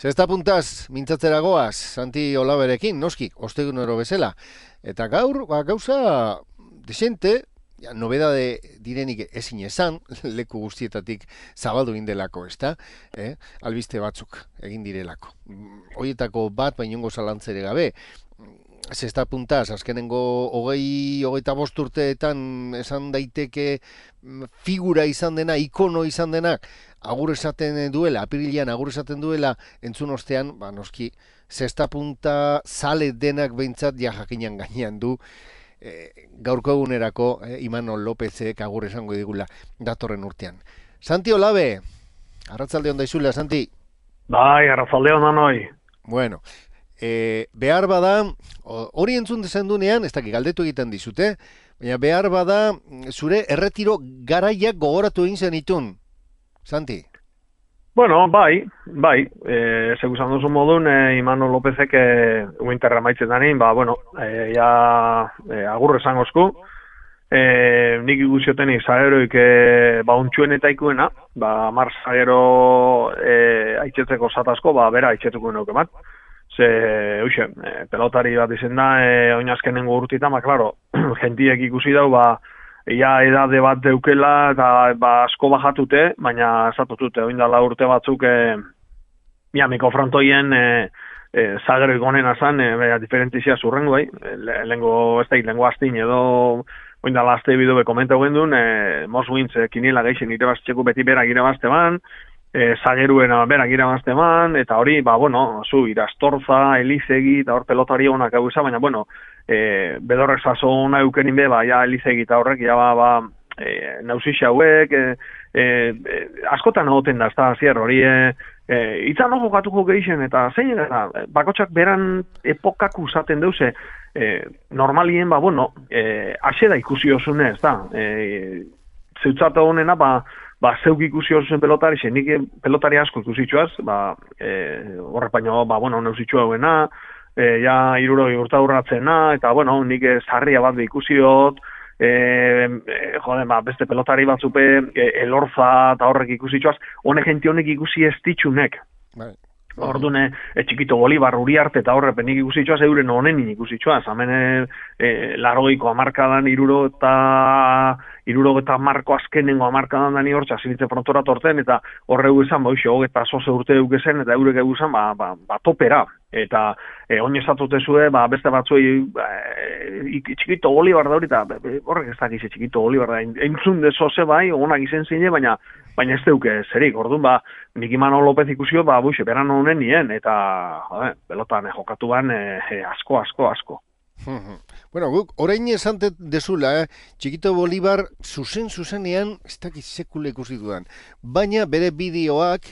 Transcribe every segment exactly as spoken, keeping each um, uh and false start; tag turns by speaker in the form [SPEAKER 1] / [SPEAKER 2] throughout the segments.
[SPEAKER 1] Zesta puntaz, mintzatzera goaz, Santi Olaberekin, noski, ostegunero bezala. Eta gaur, ba, gauza desente, ja, nobedade direnik ezin esan, leku guztietatik zabaldu indelako, ezta? Eh? Albiste batzuk egin direlako. Hoietako bat, bainongo zalantzere gabe, zesta puntaz, azkenengo hogei, hogeita bost urteetan esan daiteke figura izan dena, ikono izan denak, agur esaten duela, apirilean agur esaten duela, entzun ostean, ba, noski, zesta punta zale denak behintzat ja jakinan gainean du, e, gaurko egunerako e, Imanol Lopezek agur esango digula datorren urtean. Santi Olabe, arratzalde hon daizula, Santi.
[SPEAKER 2] Bai, arratzalde hon anoi.
[SPEAKER 1] Bueno, e, behar bada, hori entzun dezen dunean, ez dakik galdetu egiten dizute, baina behar bada, zure erretiro garaiak gogoratu egin zenitun, Santi.
[SPEAKER 2] Bueno, bai, bai, e, zegu zan duzu modun, e, Imanol Lopezek e, uinterra maitzen danin, ba, bueno, e, ja e, agurre zangozku, e, nik ikusioten izageroik e, ba, untxuen eta ikuena, ba, mar zagero e, aitzetzeko zatazko, ba, bera aitzetuko nuke bat. Ze, uxe, e, pelotari bat izen da, e, oinazkenengo urtitan, ba, klaro, jentiek ikusi dau, ba, ia edade bat deukela eta ba, asko bajatute, baina esatutute, oindala urte batzuk e, miamiko frontoien e, e, zagero igonena zan, e, bera diferentizia zurrengo, e, lengo, ez da, lengo astin edo oindala azte bidu bekomentau gendun, e, Mos Wintz e, kinila geixen irebaztxeku beti berak irebazte ban, e, zageruen berak irebazte ban, eta hori, ba, bueno, zu, Irastorza, Elizegi, eta hor pelotari honak hau izan, baina, bueno, E, bedorrek zazo nahi ukenin be, ba, ja, Elizegi eta horrek, ja, ba, ba e, nausixi hauek, e, e, e, askotan egoten da, ez da, zier, hori, e, e, itzan no jokatuko gehixen, eta zein, eta, bakotxak beran epokaku zaten deuze, e, normalien, ba, bueno, e, ase da ikusi osune, ez da, e, zeutzate honena, ba, ba, zeuk ikusi osuzen pelotari, zen, nik pelotari asko ikusitxuaz, ba, e, horrek baino, ba, bueno, nausitxu hauena, E, ja, iruroi urta urratzena, eta, bueno, nik zarria bat ikusiot, e, e, jode, ba, beste pelotari batzupe, e, elorza eta horrek ikusitxoaz, honek jenti honek ikusi ez ditxunek. Bai. Ordune, e, txikito Bolibar Uriarte eta horre penik ikusitxoaz, euren honenin ikusitxoaz. Hemen e, e, larogeiko amarkadan, iruro eta iruro eta marko azkenengo amarkadan dani hortza, zilitze frontora torten, eta horre esan, ba, uxe, hogeta zoze urte eukezen, eta eurek eguzen, ba, ba, ba, topera. Eta e, oin esatute zue, ba, beste batzuei ba, e, txikito Bolibar da hori, eta horrek ez dakize txikito Bolibar da, entzun de zoze bai, onak izen zine, baina baina ez deuke zerik, orduan, ba, nik Imanol Lopez ikusio, ba, buixe, beran honen nien, eta, jode, pelotan, eh, jokatu ban, eh, asko, asko, asko.
[SPEAKER 1] Bueno, guk, orain esan dezula, eh? Txikito Bolibar, zuzen, zuzenean, ez dakit sekule ikusi dudan, baina bere bideoak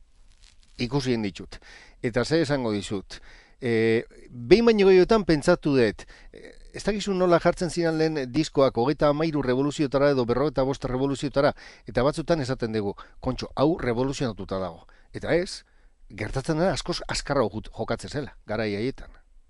[SPEAKER 1] ikusien ditut. Eta ze esango dizut, e, behin baino gehiotan pentsatu dut, ez dakizu nola jartzen ziren lehen diskoak hogeita hamairu revoluziotara edo berrogeita bost revoluziotara, eta batzutan esaten dugu, kontxo, hau revoluzionatuta dago. Eta ez, gertatzen dena askoz askarra jokatzen zela, garai haietan.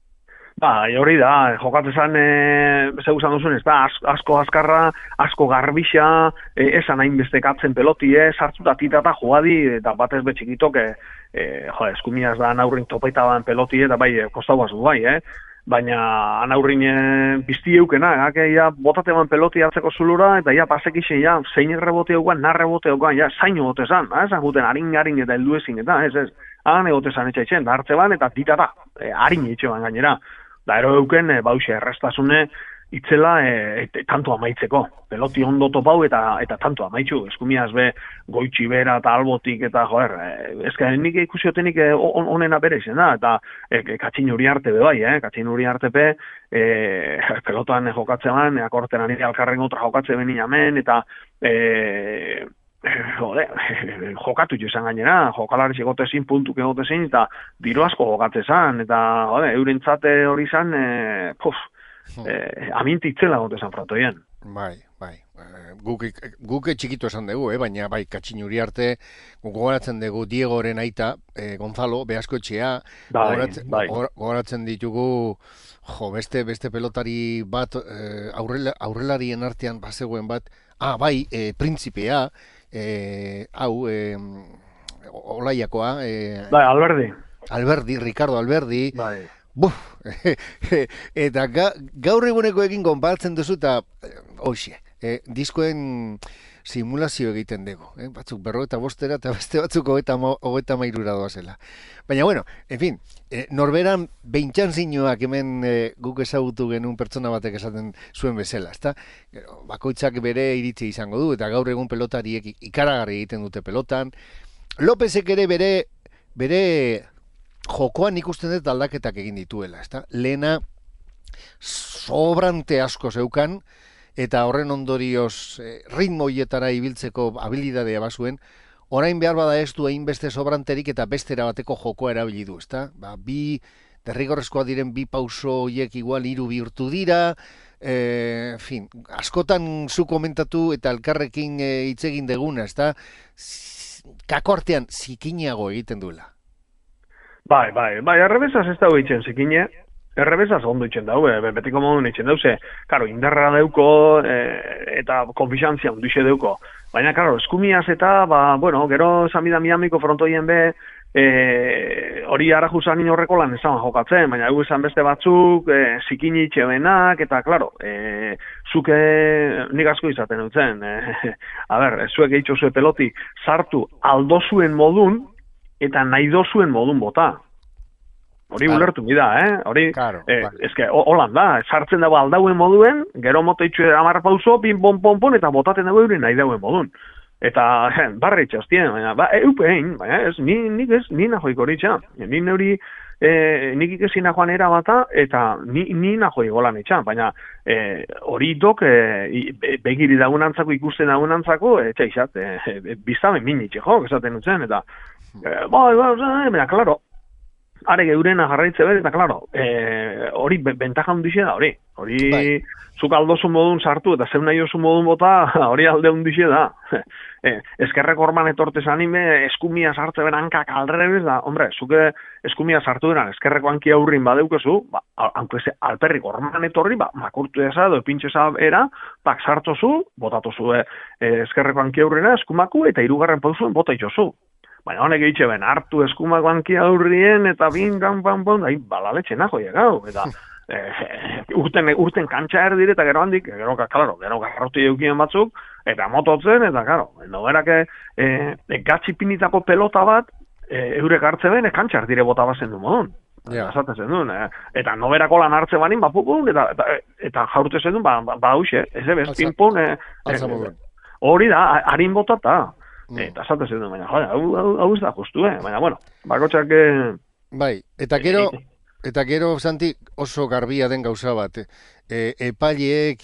[SPEAKER 2] Ba, hori da, jokatzen e, zeu zan duzun, ez da, asko askarra, asko garbixa, e, esan hainbeste katzen pelotie, sartzuta titata joadi, eta batez betxikitok, e, e, jo, eskumiaz da aurrin topaita ban pelotie, eta bai, kostau bazu bai, eh? Baina anaurrin e, bizti eukena, eh? Ja, botate ban peloti hartzeko zulura, eta ja, pasekixe, ja, zein rebote eukan, nar rebote eukan, ja, zaino gote zan, eh? Zan guten harin-harin eta heldu ezin, eta, ez, ez, han egote zan etxaitzen, da hartze ban, eta ditata, e, harin etxe ban gainera. Da, ero euken, e, bauxe, errestasune, itzela, e, e, tanto amaitzeko. Peloti ondo topau eta eta tanto amaitzu. Eskumiaz be, goitxi bera eta albotik eta, joer, e, ezka nik ikusiotenik e, on, onena bere izen da, eta e, katxin uri arte be bai, eh? Katxin uri arte be, e, pelotan e, jokatzean, e, akorten ari alkarren otra jokatze benin amen, eta e, jode, jokatu izan gainera, jokalari egote zin, puntuk egote zin, eta diru asko jokatze zan, eta jode, eurentzate hori zan, e, puf, e, amintitzela egote zan frontoien.
[SPEAKER 1] Bai, bai, guk, guk txikitu esan dugu, eh? Baina bai, katxin uri arte, gogoratzen dugu Diegoren aita, eh, Gonzalo, Beasko etxea,
[SPEAKER 2] bai,
[SPEAKER 1] gogoratzen,
[SPEAKER 2] bai.
[SPEAKER 1] gogoratzen ditugu, jo, beste, beste pelotari bat, eh, aurrela, aurrelarien artean bazegoen bat, ah, bai, eh, Printzipea, eh, hau, eh, Olaiakoa. Eh,
[SPEAKER 2] bai, Alberdi.
[SPEAKER 1] Alberdi, Ricardo Alberdi,
[SPEAKER 2] Bai.
[SPEAKER 1] buf, eta ga, gaur egunekoekin konparatzen duzu eta, eh, hoxe, eh, diskoen simulazio egiten dugu, eh? Batzuk berrogeita bostera eta beste batzuk hogeita mairura doazela. Baina, bueno, en fin, eh, norberan beintxan zinuak hemen eh, guk ezagutu genuen pertsona batek esaten zuen bezala, ezta? Gero, bakoitzak bere iritzi izango du, eta gaur egun pelotariek ikaragarri egiten dute pelotan. Lopezek ere bere, bere jokoan ikusten dut aldaketak egin dituela, ezta? Lehena sobrante asko zeukan, eta horren ondorioz eh, ritmo hietara ibiltzeko habilidadea bazuen, orain behar bada ez du hainbeste sobranterik eta bestera bateko jokoa erabili du, ezta? Ba, bi derrigorrezkoa diren bi pauso hiek igual hiru bihurtu dira, eh, en fin, askotan zu komentatu eta elkarrekin eh, hitz egin deguna, ezta? Kako artean zikinago egiten duela.
[SPEAKER 2] Bai, bai, bai, errebesaz ez dago itxen zikine, errebesaz ondo itxen dago, e, betiko modun itxen dago, ze, karo, indarra dauko e, eta konfixantzia onduxe dauko. Baina, karo, eskumiaz eta, ba, bueno, gero samida miamiko frontoien be, e, hori arajusan horreko lan esan jokatzen, baina egu esan beste batzuk, e, zikini itxebenak, eta, klaro, e, zuke nik asko izaten dutzen, e, a ber, zuek eitxo zue peloti, sartu aldo zuen modun, eta nahi dozuen modun bota. Hori claro. Ulertu bida, eh? Hori,
[SPEAKER 1] claro,
[SPEAKER 2] eh,
[SPEAKER 1] vale.
[SPEAKER 2] eske, holan da, sartzen dago aldauen moduen, gero moto itxue amar pauso, pin, pon, pon, pon, eta botaten dago eurin nahi dauen modun. Eta, eh, barra itxastien, baina, ba, eupein, baina, ez, ni, nik ez, ni nahoik hori itxan. Ni neuri, eh, nik ikesina joan era bata, eta ni, ni nahoik golan itxan, baina, eh, hori dok, eh, begiri dagunantzako, ikusten dagunantzako, etxa izat, eh, biztamen minitxe, jo, esaten dutzen, eta, eh, bai, bai, bai, baina, klaro, are geurena jarraitze behar, eta klaro, e, hori bentaja hundixe da, hori. Hori, bai. Zuk aldozu modun sartu, eta zeun nahi oso modun bota, hori alde hundixe da. E, eskerreko orman etortez anime, eskumia sartze berankak aldrebez da, hombre, zuke eskumia sartu beran, eskerreko hanki aurrin badeukezu, ba, hanko eze alperrik orman etorri, ba, makurtu eza, edo pintxeza era, bak sartozu, botatozu e, eskerreko hanki aurrina, eskumaku, eta hirugarren pausuen bota itxozu. Baina honek egitxe ben, hartu eskumak bankia aurrien, eta bin, gan, ban, ban, ahi, balaletxe nago gau, eta eh, urten, urten kantxa erdire, eta gero handik, gero, klaro, gero garroti eukien batzuk, eta mototzen, eta, klaro, noberak eh, gatsi pinitako pelota bat, eh, eurek hartze ben, kantxa erdire bota bazen du modun. Ja. Esatzen duen, eh? Eta noberako lan hartze banin, bapukun, eta, eta, eta jaurte zen duen, ba, ba, ba huxe, ez ebez, pinpon, eh, eh, hori da, harin botata. Mm. Eta esate zen, baina, joder, hau, hau, hau ez da justu, eh? Baina, bueno, bakotxak... Eh...
[SPEAKER 1] Bai, eta gero, eta gero, Santi, oso garbia den gauza bat, eh, epaileek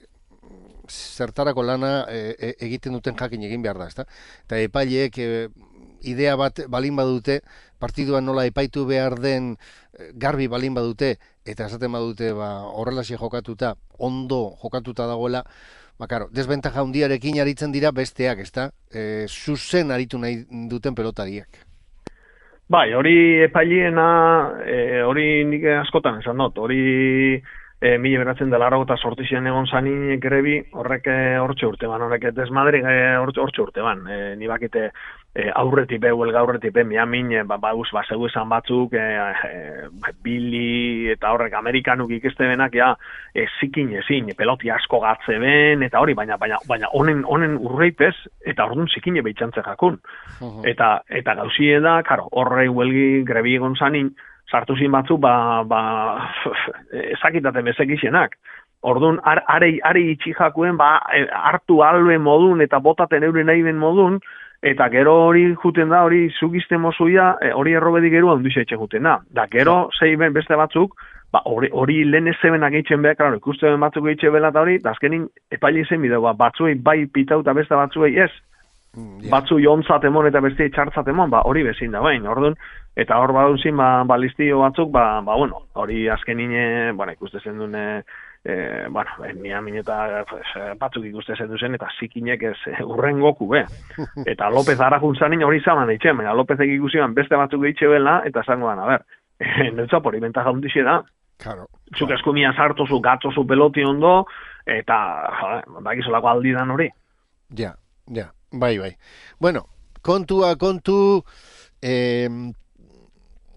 [SPEAKER 1] zertarako lana e, egiten duten jakin egin behar da, ezta? Eta epaileek e, idea bat balin badute, partiduan nola epaitu behar den garbi balin badute, eta esaten badute, ba, horrelaxe jokatuta, ondo jokatuta dagoela, ba, karo, desbentaja handiarekin aritzen dira besteak, ezta? E, zuzen aritu nahi duten pelotariak.
[SPEAKER 2] Bai, hori epaileena, e, hori nik askotan esan dut, hori e, mila beratzen dela eta sortizien egon zanin grebi, horrek hortxe urte ban, horrek desmadri hortxe urte ban, e, ni bakite e, aurretik be, huelga aurretik be, miamin, e, ba, bauz, ba, zeu esan batzuk, e, e, Billy eta horrek Amerikanuk ikeste benak, ja, e, zikin ezin, peloti asko gatze ben, eta hori, baina baina baina honen honen urreipez, eta orduan zikine behitxantze jakun. Uh-huh. Eta, eta gauzie da, karo, horrei huelgi grebi egon zanin, sartu zin batzu, ba, ba, ezakitate bezekixenak. Orduan, are, are itxi jakuen, ba, hartu albe modun, eta botaten euren nahi ben modun, eta gero hori juten da, hori zugizte mozuia, hori errobedik gero handuize etxe juten da. Da, gero, zei ben beste batzuk, ba, hori, hori lehen ezebenak eitzen behar, klaro, ikuste ben batzuk eitzen behar eta hori, da, azkenin, epaile izen bideu, ba, batzuei bai pitau eta beste batzuei ez. Mm, yeah. Batzu jontzat emon eta beste txartzat emon, ba, hori bezin da, bain, orduan, eta hor baduzin, ba, balistio batzuk, ba, ba, bueno, hori azkenin, bueno, ikuste zen dune, E, bueno, miamin eta pues, batzuk ikuste zen duzen, eta zikinek ez e, urren goku, be. Eta López Arajun zanin hori zaman eitzen, baina Lópezek ikusian beste batzuk eitxe bela, eta zango a ber, e, neutza pori bentaja hundixe da.
[SPEAKER 1] Claro.
[SPEAKER 2] Zuk eskumia sartozu, gatzozu peloti ondo, eta, joder, bakizolako aldidan hori.
[SPEAKER 1] Ja, ja, bai, bai. Bueno, kontua, kontu, eh,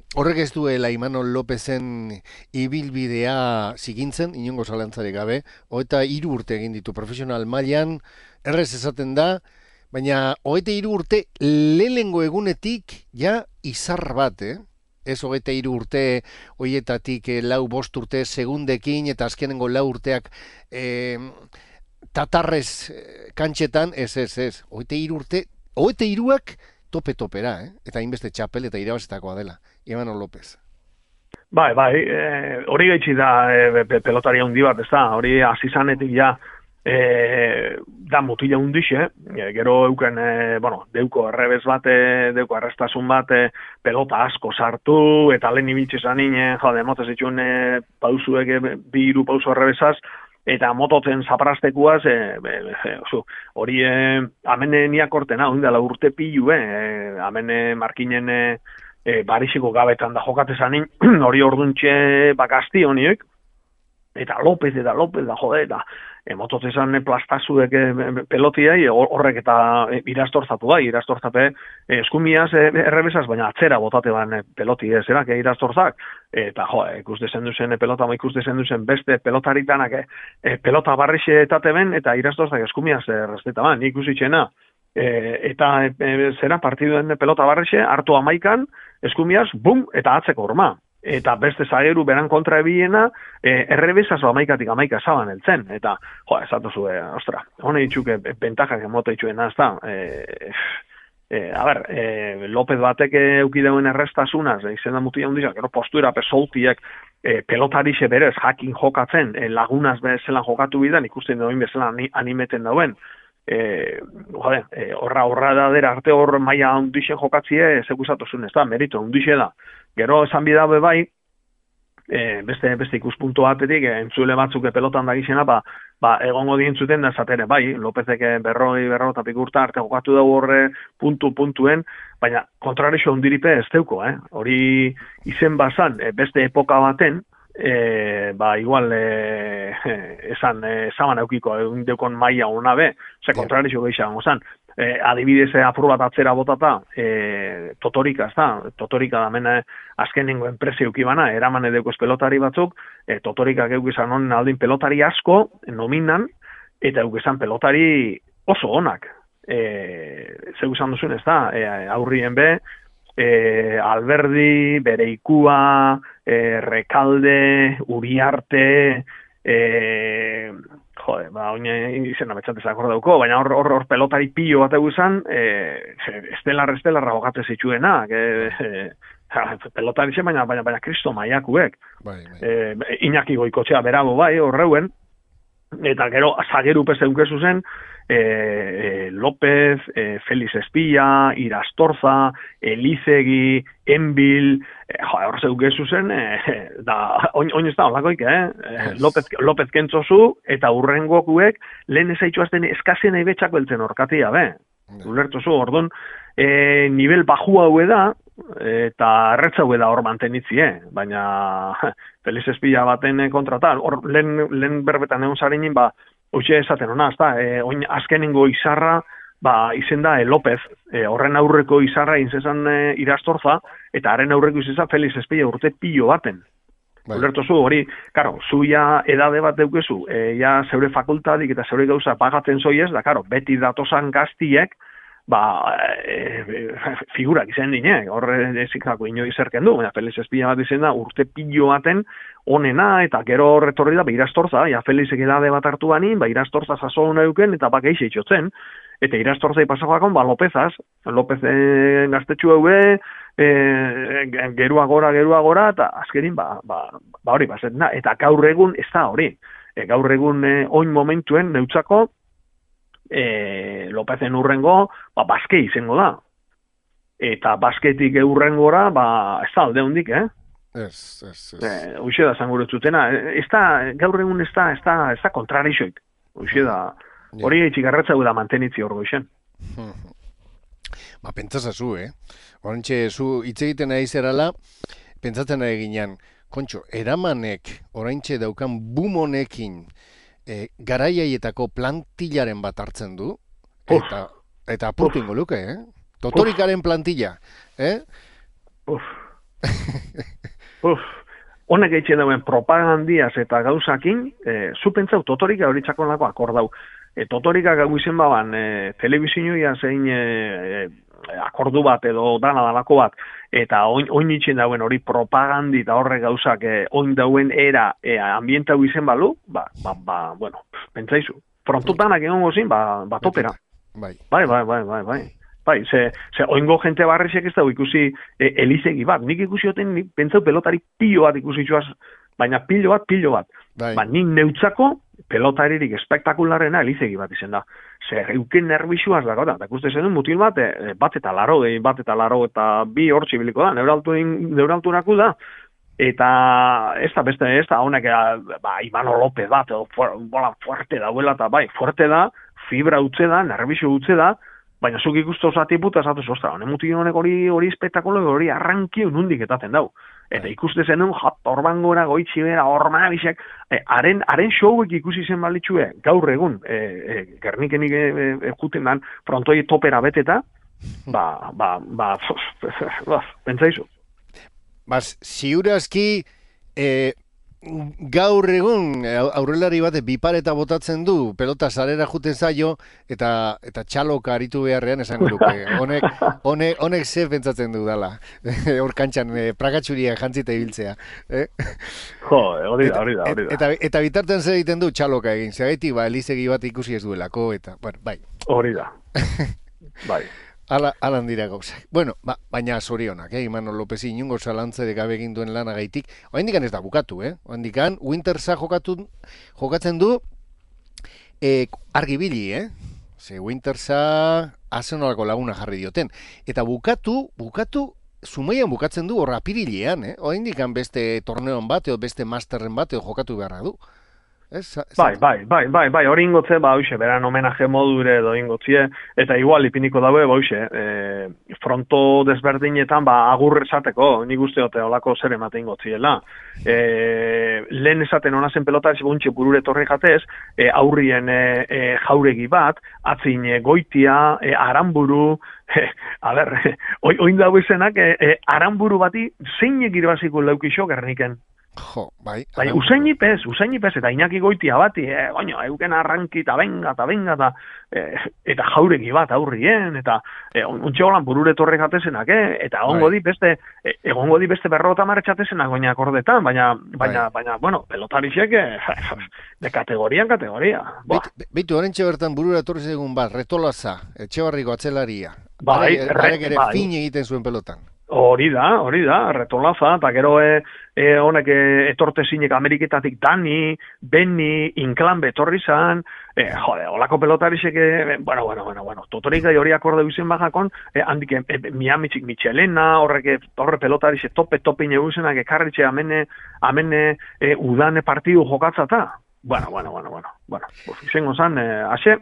[SPEAKER 1] Horrek ez duela Imanol Lopezen ibilbidea zigintzen, inongo zalantzarik gabe, hogeita hiru urte egin ditu profesional mailan, errez esaten da, baina hogeita hiru urte lehenengo egunetik ja izar bat, eh? Ez hogeita hiru urte hoietatik eh, lau bost urte segundekin eta azkenengo lau urteak eh, tatarrez eh, kantxetan, ez, ez, ez, hogeita hiru urte, hogeita hiruak tope-topera, eh? Eta hainbeste txapel eta irabazitakoa dela. Imanol Lopez.
[SPEAKER 2] Bai, bai, e, hori gaitxi da e, pelotari handi bat, ez da, hori azizanetik ja e, da mutila hundixe, e, gero euken, e, bueno, deuko errebez bat, e, deuko errestasun bat, e, pelota asko sartu, eta lehen ibiltze zanin, e, jode, motez itxuen e, pausuek, e, bi hiru pausu errebezaz, eta mototzen zaprastekuaz, e, e, oso, hori e, amene niak ortena, hori dela urte pilu, e, amene markinen e, E, Barisiko gabetan da jokatezanin, hori orduntxe bakazti honioik, eta Lopez, eta Lopez, da jode, eta e, mototezan e, plastazudek e, pelotiai, horrek eta e, irastorzatu da, irastorzape e, eskumiaz e, errebesaz, baina atzera botate ban e, peloti ez, erak, e, irastorzak, eta jo, ikuste zenduzen e, pelota, ma ikuste zenduzen beste pelotaritanak, e, e, pelota barrixe etate ben, eta irastorzak eskumiaz e, resteta ban, ikusi txena, e, eta e, zera partiduen pelota barrixe, hartu amaikan, eskumiaz, bum, eta atzeko horma. Eta beste zageru beran kontra ebiena, e, errebezaz amaikatik amaika zaban eltzen. Eta, jo, esatu zu, e, ostra, hone ditxuke bentajak emota ditxuena, ez da. E, e, a ber, e, Lopez batek eukideuen errestasunaz, e, izena mutia hundizak, gero postura pesoltiek, e, pelotarixe berez jakin jokatzen, e, lagunaz bezelan jokatu bidan, ikusten dauen bezelan animeten dauen, Eh, jode, eh, horra horra da dera arte hor maila hundixen jokatzie zekusatozun, ez da, merito hundixe da. Gero esan bidabe bai, eh, beste beste ikuspuntu batetik, eh, entzule batzuk pelotan da gizena, ba, ba, egongo dientzuten da zatere, bai, Lopezek berroi, berrota pikurta arte jokatu dugu horre puntu-puntuen, baina kontrarixo hundiripe ez teuko, eh? Hori izen bazan, eh, beste epoka baten, E, ba, igual e, esan, e, zaban eukiko egun deukon maia hona be, ze kontrarizio gehiago zan. E, adibidez apur bat atzera botata, e, totorika, ez da, totorika da mena azkenengo enpresi eukibana, eraman edeko pelotari batzuk, e, totorikak eukizan honen aldin pelotari asko, nominan, eta eukizan pelotari oso onak. E, zeu izan duzun, ez da, e, aurrien be, E, Alberdi, Bereikua, e, Rekalde, Uriarte, e, jode, ba, oine izena betxatez akordauko, baina hor, hor, hor pelotari pilo bat eguzan, e, estelar, estelarra jokate zitsuena, e, e, pelotari zen, baina, baina, baina kristo maiakuek. Bai, bai. E, Iñaki Goikotxea berago bai, horreuen, eta gero, zageru peste dukezu zen, e, e, López, e, Félix Espilla, Irastorza, Elizegi, Enbil, e, jo, hor zeukezu zen, e, da, oin, oin ez da, olakoik, eh? Yes. López, López kentzozu, eta urrengokuek, lehen ezaitxuazten eskazien aibetxak beltzen orkatia, be? Yes. Ulertuzu, orduan, e, nivel baju hau da, eta erretza hau da hor mantenitzie, baina Félix Espilla baten kontratal, hor lehen, lehen berbetan egon zarinin, ba, hoxe esaten hona, ezta, e, oin azkenengo izarra, ba, izen da e, López, e, horren aurreko izarra inzezan e, Irastorza, eta haren aurreko izezan Félix Espilla urte pilo baten. Bai. Ulertu zu, hori, karo, zu ja edade bat deukezu, e, ja zeure fakultadik eta zeure gauza pagatzen zoiez, da, karo, beti datosan gaztiek, ba, e, e, figurak izan dine, horre ezikako ino izerken du, baina Félix Espilla bat izan da urte pilo baten onena, eta gero horretorri da, ba, Irastorza, ja Felixek edade bat hartu banin, ba, Irastorza zazo hona euken, eta bak eixe itxotzen, eta Irastorza ipasagoakon, ba, Lópezaz, López e, gaztetxu haue, e, gerua gora, gerua gora, eta azkenin, ba, ba, ba hori, ba, zetna, eta gaur egun ez da hori, e, gaur egun e, oin momentuen neutzako, E, Lopezen urrengo, ba, baske izango da. Eta basketik urrengora, ba, ez da alde hondik, eh?
[SPEAKER 1] Ez, ez, ez.
[SPEAKER 2] E, Uxe da zanguretzutena. Ez da, gaur egun ez da, ez da, ez da kontrarixoik. Uxe da, hori yeah. Txigarretza da mantenitzi hor goixen.
[SPEAKER 1] Ba, pentsazazu, eh? Horentxe, zu hitz egiten ari zerala, pentsatzen ari ginean, kontxo, eramanek, oraintxe daukan bumonekin, E, garaiaietako plantillaren bat hartzen du, eta, eta apurtu ingo luke, eh? Totorikaren plantilla, eh?
[SPEAKER 2] Uf. Uf, honek eitxe dauen propagandiaz eta gauzakin, e, zu pentsau totorika hori txakonlako akordau. E, totorika gau izen baban, e, telebizioia zein e, e, akordu bat edo dana dalako bat, eta oin, oin itxen dauen hori propagandi eta horre gauzak e, oin dauen era e, ambientau izen balu, ba, ba, ba bueno, pentsaizu. Frontotanak egon gozin, ba, ba topera.
[SPEAKER 1] Bai.
[SPEAKER 2] Bai, bai, bai, bai, bai. Bai, ze, ze oingo jente barrexek ez dago ikusi e, elizegi bat. Nik ikusi hoten, nik pentsau pelotari pilo bat ikusi txuaz, baina pilo bat, pilo bat.
[SPEAKER 1] Bai.
[SPEAKER 2] Ba, nik neutzako pelotaririk espektakularrena elizegi bat izen da. Ze, euken nervixuaz dago da. Da ikuste zen mutil bat, e, bat eta laro, e, bat eta laro eta bi hor txibiliko da. Neuralturaku da. Eta ez da beste, ez da honek, ba, Imano López bat, edo fuer, bola fuerte dauela, eta bai, fuerte da, fibra utze da, nervixu utze da, baina zuk ikustu osati puta esatu zostra, honen mutil honek hori hori espektakulo, hori arrankio nundik etaten dau. Eta ikuste zenun, jat, orban gora, goitxi bera, orma bisek, e, haren, haren showek ikusi zen balitxue, gaur egun, e, e, Gernikenik e, e, e, juten dan, frontoi topera beteta, ba, ba, ba, ba, pentsaizu.
[SPEAKER 1] Bas, ziurazki, e, gaur egun aurrelari bate bipareta botatzen du, pelota sarera juten zaio, eta eta txaloka aritu beharrean esango duke. Honek, honek, honek ze pentsatzen du dala. Hor kantxan, e, pragatxuria jantzita ibiltzea. Eh?
[SPEAKER 2] Jo, hori da, hori da, hori da.
[SPEAKER 1] Eta, eta bitartean zer egiten du txaloka egin. Zergaitik, ba, elizegi bat ikusi ez duelako, eta, bueno, bai.
[SPEAKER 2] Hori da. Bai.
[SPEAKER 1] Ala, alan dira gauzak. Bueno, ba, baina zorionak, eh? Imano López inungo zalantzere gabe egin duen lanagaitik. Oaindikan ez da bukatu, eh? Oaindikan, Wintersa jokatu, jokatzen du eh, argibili, eh? Ze Wintersa Arsenaleko laguna jarri dioten. Eta bukatu, bukatu, Zumaian bukatzen du horra apirilean, eh? Oaindikan beste torneon bat, edo beste masterren bat, edo jokatu beharra du. Ez,
[SPEAKER 2] bai, bai, bai, bai, bai, hori ingotze, ba, hoxe, beran homenaje modure edo ingotzie, eta igual ipiniko daue, ba, hoxe, e, fronto desberdinetan, ba, agur esateko, nik usteote olako zer emate ingotziela. E, lehen esaten hona zen pelota, ez guntxe burure torri jatez, e, aurrien e, e, jauregi bat, atzin e, goitia, e, aranburu, e, a ber, oin dago izenak, e, e, aranburu bati zeinek irabaziko leukixo Gerniken.
[SPEAKER 1] Jo, bai.
[SPEAKER 2] Bai, usain ipez, usain ipez, eta Iñaki Goitia bati, eh, goño, euken arranki, eta benga, eta benga, eta, eh, eta jauregi bat aurrien, eta eh, ontxe holan burure torre jatezenak, eh, eta egongo di beste, eh, egongo di beste berrota marretxatezenak goinak ordetan, baina, baina, bai. baina, bueno, pelotarixek, eh, de kategorian kategoria.
[SPEAKER 1] Bitu, horrentxe bertan burura torre zegoen bat, retolaza, etxebarriko atzelaria.
[SPEAKER 2] Bai,
[SPEAKER 1] Barek ere bai. Fin egiten zuen pelotan.
[SPEAKER 2] Hori da, hori da, retolaza, eta gero e, e, honek e, etortezinek Ameriketatik Dani, Benny, Inklan betorri zan, e, jode, holako pelotarizek, e, bueno, bueno, bueno, bueno, totorik gai hori akorde duzen bajakon, e, handik, e, Miamitzik Michelena, horrek, horre pelotarize tope, tope ineguzenak, ekarritxe amene, amene, e, udane partidu jokatzata. Bueno, bueno, bueno, bueno, bueno, pues izango zan, e, ase,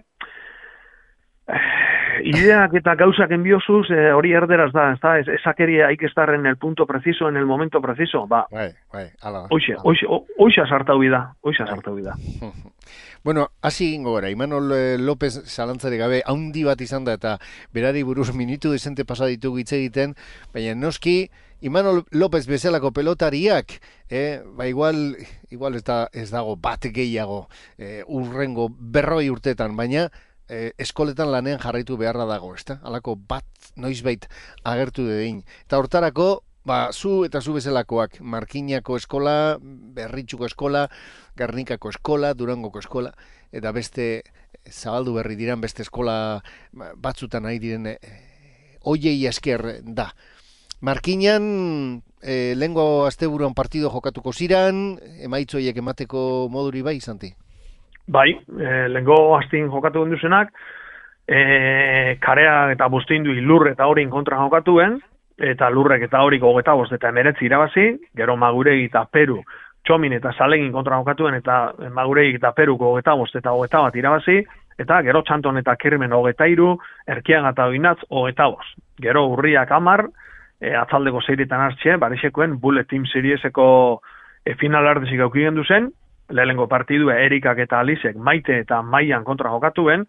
[SPEAKER 2] ideak eta gauzak enbiozuz, eh, hori erderaz da, ez da, esakeria hay que estar en el punto preciso, en el momento preciso, ba.
[SPEAKER 1] Bai, bai, ala.
[SPEAKER 2] Oixe, oixe, oixe sartau bida, oixe sartau bida.
[SPEAKER 1] Bueno, hasi gingo gara, Imano López zalantzare gabe, haundi bat izan da, eta berari buruz minutu desente pasaditu hitz egiten, baina noski, Imano López bezalako pelotariak, eh, ba igual, igual ez, da, ez dago bat gehiago, eh, urrengo berroi urtetan, baina, Eh, eskoletan lanean jarraitu beharra dago, ezta? Halako bat noizbait agertu dedin. Eta hortarako, ba, zu eta zu bezalakoak, Markinako eskola, Berritxuko eskola, Gernikako eskola, Durangoko eskola, eta beste zabaldu berri diran beste eskola batzutan nahi diren eh, oiei esker da. Markinan, eh, lehengo asteburuan partido jokatuko ziran, emaitzoiek emateko moduri bai, Santi?
[SPEAKER 2] Bai, e, lehenko hastin jokatu genduzenak, e, karea eta bustindu lur eta hori kontra jokatuen, eta lurrek eta hori gogeta bost eta emeretzi irabazi, gero Maguregi eta Peru, Txomin eta Salegin kontra jokatuen, eta Maguregi eta Peru gogeta bost eta gogeta bat irabazi, eta gero Txanton eta Kirmen hogeta iru, Erkiaga eta Oinatz hogeta bost. Gero Urriak amar, e, atzaldeko zeiretan hartxe, barisekoen Bullet Team Serieseko e, final ardezik aukigen duzen, lehenengo partidua Erikak eta Alizek Maite eta Maian kontra jokatuen,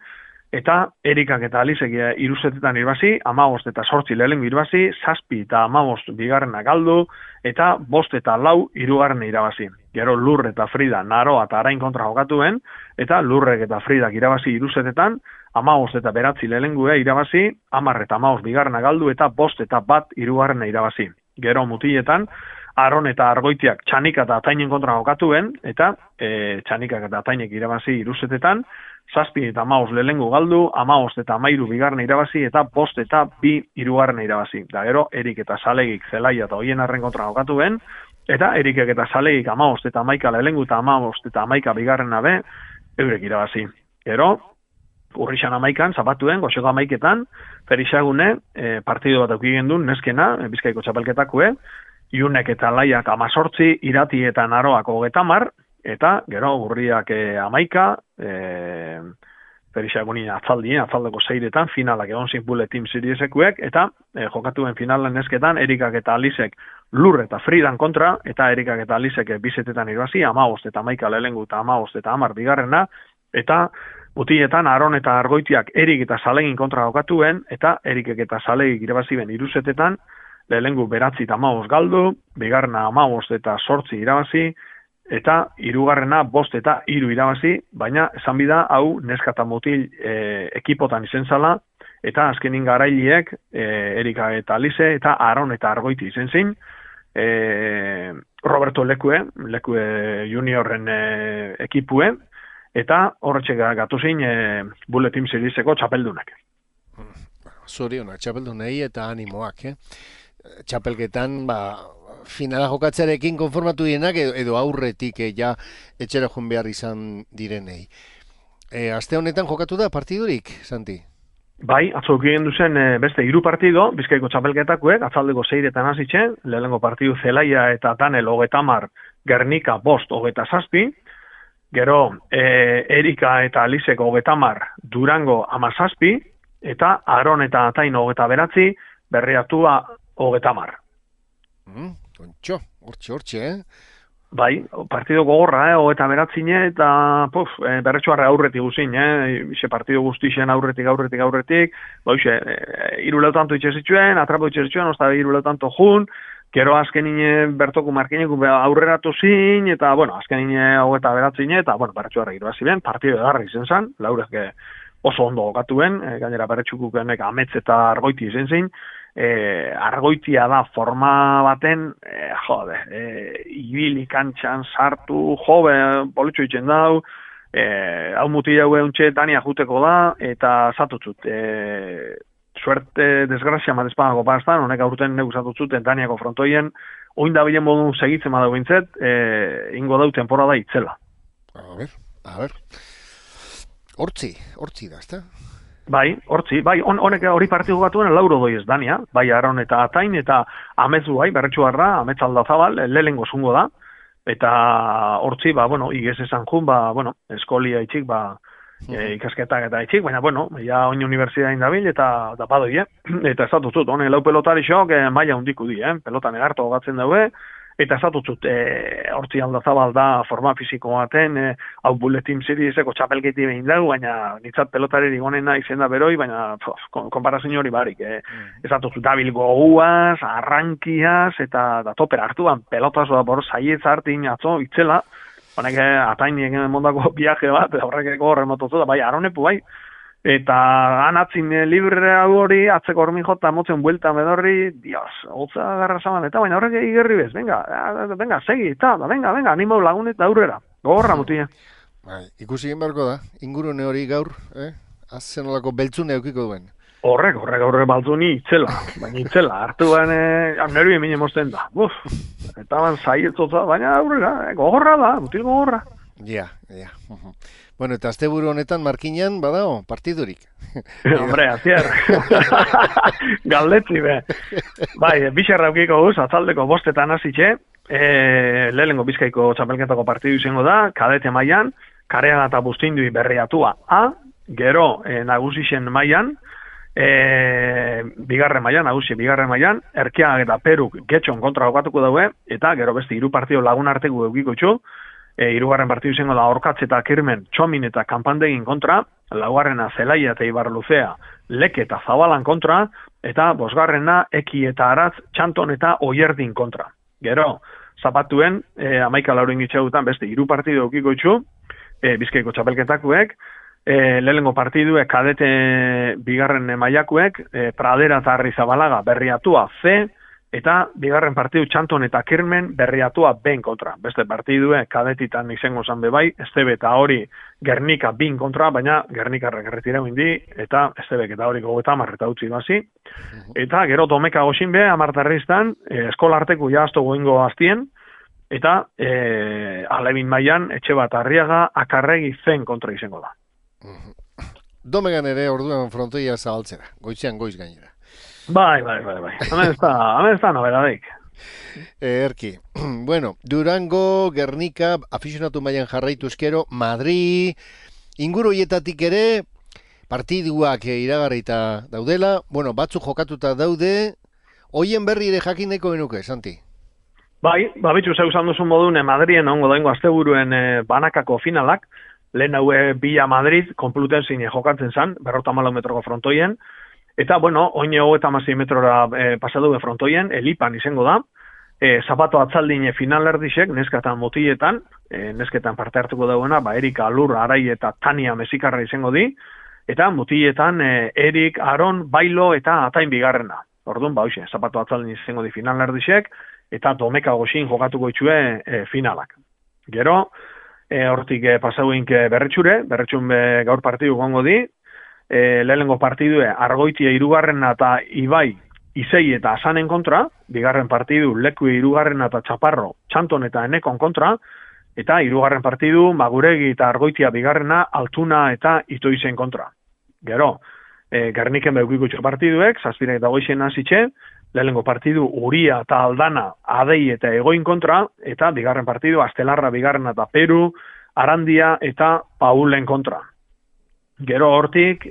[SPEAKER 2] eta Erikak eta Alizek iruzetetan irbazi, amabost eta sortzi lehenengo irbazi, zazpi eta amabost bigarrena galdu, eta bost eta lau hirugarrena irabazi. Gero Lur eta Frida Naroa eta Arain kontra jokatuen, eta Lurrek eta Fridak irabazi iruzetetan, amabost eta beratzi lehenengoa irabazi, hamar eta amabost bigarrena galdu, eta bost eta bat hirugarrena irabazi. Gero mutiletan, Aron eta Argoitiak Txanika eta Atainen kontra jokatuen, eta e, Txanikak eta Atainek irabazi iruzetetan, zazpi eta amabost lehenengo galdu, amabost eta amairu bigarrena irabazi, eta bost eta bi hirugarrena irabazi. Da gero, Erik eta Salegik Zelaia eta Oienarren kontra jokatuen, eta Erikek eta Salegik amabost eta amaika lehenengo eta amabost eta amaika bigarrena be, eurek irabazi. Gero, Urrixan amaikan, zapatuen, goxoko amaiketan, Ferixagune, e, partido bat aukigen duen, neskena, e, Bizkaiko txapelketakue, Iunek eta Laiak amazortzi, Irati eta Naroak hogetamar, eta gero Urriak e, amaika, e, Ferixagunin atzaldi, atzaldeko zeiretan, finalak egon zinpule Team Seriesekuek, eta e, jokatuen finalen nesketan, Erikak eta Alizek Lur eta Fridan kontra, eta Erikak eta Alizek bizetetan irabazi, amabost eta amaika lehenengo eta amabost eta amar bigarrena, eta mutiletan Aron eta Argoitiak Erik eta Salegin kontra jokatuen, eta Erikek eta Salegik irabazi ben iruzetetan, lehenengo beratzi eta amabost galdu, bigarrena amabost eta sortzi irabazi, eta hirugarrena bost eta hiru irabazi, baina esan bida hau neska eta mutil e, ekipotan izen zala, eta azkenin garailiek e, Erika eta Alize eta Aron eta Argoiti izen zin, e, Roberto Lekue, Lekue juniorren e, ekipue, eta horretxe gatu zin e, Bullet Team Serieseko txapeldunak.
[SPEAKER 1] Zorionak, txapeldunei eta animoak, eh? Txapelketan, ba, finala jokatzearekin konformatu dienak edo, edo aurretik eh, ja etxera joan behar izan direnei. E, aste honetan jokatu da partidurik, Santi?
[SPEAKER 2] Bai, atzo egin duzen e, beste hiru partido, Bizkaiko txapelketakuek, atzaldeko zeiretan hasitzen, lehenengo partidu Zelaia eta Tanel hogetamar, Gernika bost hogeta zazpi, gero e, Erika eta Alizek hogetamar, Durango amazazpi, eta Aron eta Atain hogeta beratzi, Berriatua hogetamar.
[SPEAKER 1] Mm, ontxo, hortxe, hortxe, eh?
[SPEAKER 2] Bai, partido gogorra, eh, hogeta beratzine, eta puf, e, berretxoarra aurretik guzin, eh? Ixe partido guztixen aurretik, aurretik, aurretik, ba, ixe, e, iruleu tanto itxezituen, atrapo itxezituen, osta iruleu tanto jun, gero azkenin bertoku markinek aurreratu zin, eta, bueno, azkenin hogeta beratzine, eta, bueno, berretxoarra iruazi ben, partido edarra izen zan, laurek oso ondo gokatuen, e, gainera berretxukukenek ametz eta Argoiti izen zin, E, argoitia da forma baten, e, jode, e, ibili kantxan sartu, jobe, politxo itzen dau, e, hau muti jau euntxe Dania juteko da, eta zatutzut, e, suerte desgrazia madezpagako pastan, honek aurten negu zatutzuten Daniako frontoien, oin da bilen modu segitzen badau bintzet, e, ingo dau temporada itzela.
[SPEAKER 1] A ber, a ber, hortzi, hortzi da, ezta?
[SPEAKER 2] Bai, hortzi, bai, on, honek hori partidu batuen lauro doi ez Dania, bai Aron eta Atain, eta amezu bai, berretxuarra, ametz aldazabal, lehengo zungo da, eta hortzi, ba, bueno, igez esan jun, ba, bueno, eskolia itxik, ba, e, ikasketak eta itxik, baina, bueno, ja oin unibertsitatein dabil, eta da padoi, eh? Eta ez datuzut, honen lau pelotari xok, eh, maia hundiku di, eh? Pelotan egarto gatzen daue, eta ez datuzut, eh, hortzi aldazabal da forma fisiko baten, eh, hau Bullet Team Serieseko txapelketi behin dugu, baina nitzat pelotari digonena izen da beroi, baina konparazio hori barik, eh? Mm. Ez datuzut, dabil goguaz, arrankiaz, eta da toper hartuan, pelotazo da bor, saietz hartin atzo, itzela, honek eh, Atain egin mondako viaje bat, horrekeko remotozu da, bai, Aronepu, bai, eta anatzin libre hori, atzeko hormin jota, motzen buelta medorri, dios, hotza garra zaman, eta baina horrek igerri bez, venga, venga, segi, eta, venga, venga, animo lagun eta aurrera, gogorra mutia.
[SPEAKER 1] Bai, ikusi egin beharko da, ingurune hori gaur, eh? Azen olako beltzune eukiko duen.
[SPEAKER 2] Horrek, horrek, horrek baltzuni itzela, baina itzela, hartu baina, nervi emine mozten da, buf, eta ban zaietzotza, baina aurrera, eh, gogorra da, mutil gogorra.
[SPEAKER 1] Ja, ja. Bueno, eta asteburu honetan markinan badao partidurik.
[SPEAKER 2] Hombre, azier. Galdetzi be. Bai, bixerra eukiko guz, atzaldeko bostetan hasitxe, e, lehenengo Bizkaiko txapelketako partidu izango da, kadete mailan, Kareaga eta Bustindui Berriatua A, gero e, nagusixen mailan, e, bigarren mailan, nagusi bigarren mailan, Erkeaga eta Peruk Getxon kontra jokatuko daue, eta gero beste hiru partido lagun arteko eukiko txu, E, irugarren partidu izango da Orkatz eta Kirmen, Txomin eta Kanpandegin kontra, laugarrena Zelaia eta Ibarluzea, Leke eta Zabalan kontra, eta bosgarrena Eki eta Aratz, Txanton eta Oierdin kontra. Gero, zapatuen, e, amaika lauren gitxagutan beste hiru partidu eukiko itxu, e, Bizkaiko txapelketakuek, e, lehenengo partidue kadete bigarren mailakuek, e, Pradera eta Arrizabalaga berriatua C, eta bigarren partidu Txanton eta Kirmen berriatua ben kontra. Beste partidue kadetitan izango zan bebai, Estebe eta hori Gernika bin kontra, baina Gernikarrek erretirau indi, eta Estebek eta hori gogeta marreta utzi bazi. Eta gero Domeka goxin be, amartarriztan, e, eskola arteko jazto goingo aztien, eta e, alebin mailan etxe bat Arriaga Akarregi zen kontra izango da.
[SPEAKER 1] Domegan ere orduan frontoia zabaltzera, goizean goiz gainera.
[SPEAKER 2] Bai, bai, bai, bai. Hemen ez da, hemen ez da noberadik.
[SPEAKER 1] Erki. Bueno, Durango, Gernika, aficionatu mailan jarraitu eskero, Madrid, inguru hietatik ere, partiduak iragarrita daudela, bueno, batzuk jokatuta daude, hoien berri ere jakineko benuke, Santi?
[SPEAKER 2] Bai, babitzu zeu zan duzun modun, Madrien ongo daingo asteburuen e, banakako finalak, lehen haue Bila Madrid, Complutense jokatzen zan, berrota malau metroko frontoien, eta, bueno, oine hogeta masei metrora e, pasadue frontoien, Elipan izango da, e, zapato atzaldin finalerdisek, neskatan motietan, e, nesketan parte hartuko dauena, ba, Erika, Alur, Arai eta Tania Mesikarra izango di, eta motietan e, Erik, Aron, Bailo eta Atain bigarrena. Orduan, ba, hoxe, zapato atzaldin izango di finalerdisek, eta Domeka goxin jokatuko itxue e, finalak. Gero, e, hortik e, pasauink berretxure, berretxun be gaur partidu gongo di, E, lehenengo partidue Argoitia irugarrena eta Ibai Izei eta Asanen kontra, bigarren partidu Leku irugarrena eta Txaparro, Txanton eta Enekon kontra, eta hirugarren partidu Maguregi eta Argoitia bigarrena Altuna eta Itoizen kontra. Gero, e, Gerniken beukiko txo partiduek, zazpirek eta goixen hasitxe, lehenengo partidu Uria eta Aldana Adei eta Egoin kontra, eta bigarren partidu Astelarra bigarrena eta Peru, Arandia eta Paulen kontra. Gero hortik...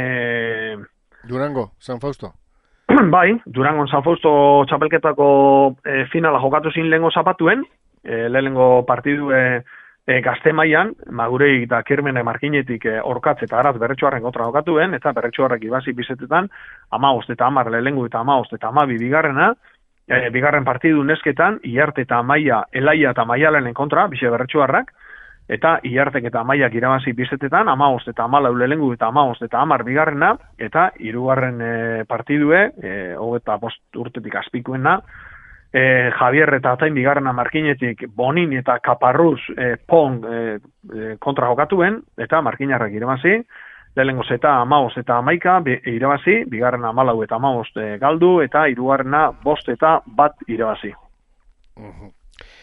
[SPEAKER 2] E...
[SPEAKER 1] Durango, San Fausto.
[SPEAKER 2] Bai, Durango San Fausto txapelketako e, finala jokatu zin lehengo zapatuen, e, lehengo partidu e, e, gazte mailan, Magurei eta Kirmene Markinetik e, orkatz eta araz berretxoarren kontra jokatuen, eta berretxoarrek ibazi bizetetan, amaost eta amar lehengo eta amaost eta amabi bigarrena, e, bigarren partidu nesketan, Iarte eta Amaia, Elaia eta Maialenen kontra, bize berretxoarrak, eta Iartek eta Amaiak irabazi bizetetan, amaost eta amalau lehengu eta amaost eta amar bigarrena, eta hirugarren e, partidue, e, hogeta bost urtetik azpikuena, e, Javier eta Atain bigarrena Markinetik Bonin eta Kaparruz e, Pong e, e, kontra jokatuen, eta Markinarrak irabazi, lehengo zeta amaost eta amaika bi, irabazi, bigarrena amalau eta amaost e, galdu, eta hirugarrena bost eta bat irabazi.
[SPEAKER 1] Uh-huh.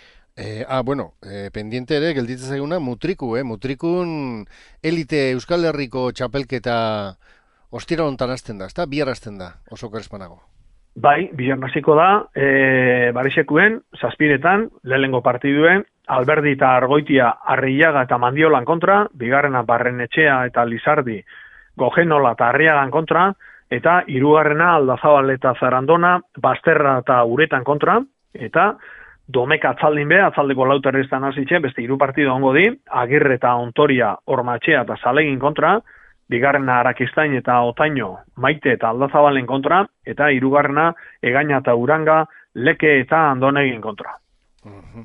[SPEAKER 1] Eh, ah, bueno, eh, pendiente ere, gelditzen zaiguna, Mutriku, eh? Mutrikun elite Euskal Herriko txapelketa ostira hontan hasten da, ezta? Bihar hasten da, oso kerespanago.
[SPEAKER 2] Bai, bihar hasiko da, e, Barisekuen, zazpiretan, lehenengo partiduen, Alberdi eta Argoitia Arriaga eta Mandiolan kontra, bigarrena Barrenetxea eta Lizardi Gogenola eta Arriagan kontra, eta hirugarrena Aldazabal eta Zarandona, Basterra eta Uretan kontra, eta Domeka atzaldin be, atzaldeko lauterriztan hasitxe, beste hiru partidu ongo di, Agirre eta Ontoria, Ormatxea eta Zalegin kontra, bigarrena Arakistain eta Otaino, Maite eta Aldazabalen kontra, eta hirugarrena Egaina eta Uranga, Leke eta Andonegin kontra.
[SPEAKER 1] Uh-huh.